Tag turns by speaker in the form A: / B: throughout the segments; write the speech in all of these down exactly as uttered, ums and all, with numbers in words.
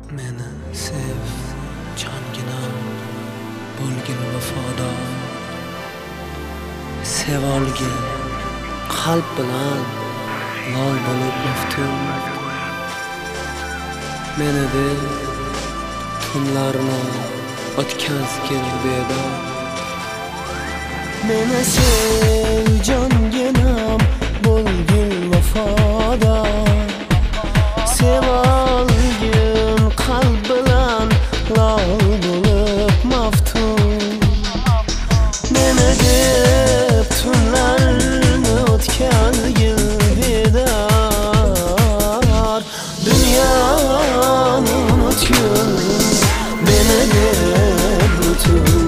A: Meni sev, jonginam, bo'lgin vafodor. Sevolgin, qalb bilan loy bo'lib maftun. Meni deb tunlarni o'tkazgin bedor.
B: Meni sev, jonginam, bo'lgin vafodor. Sevolgin, qalb bilan loy bo'lib maftun. Meni deb tunlarni o'tkazgin bedor. Dunyoni unutgin, meni deb butun.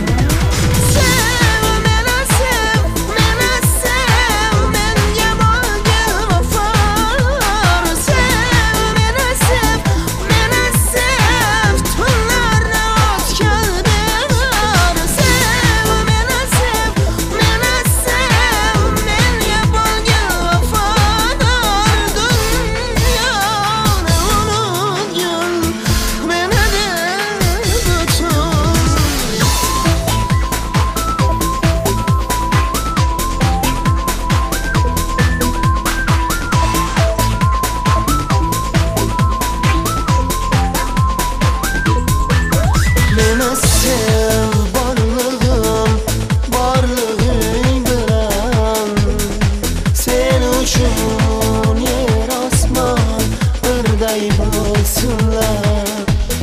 B: Sev barlığım, barlığın bilen. Sen uchun yer osmon birday bo'lsinlar.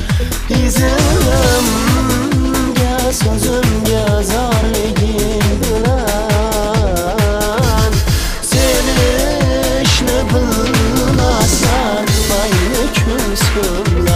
B: Izimga, so'zimga zorliging bilan. Sevishni bilmasdan mayli kun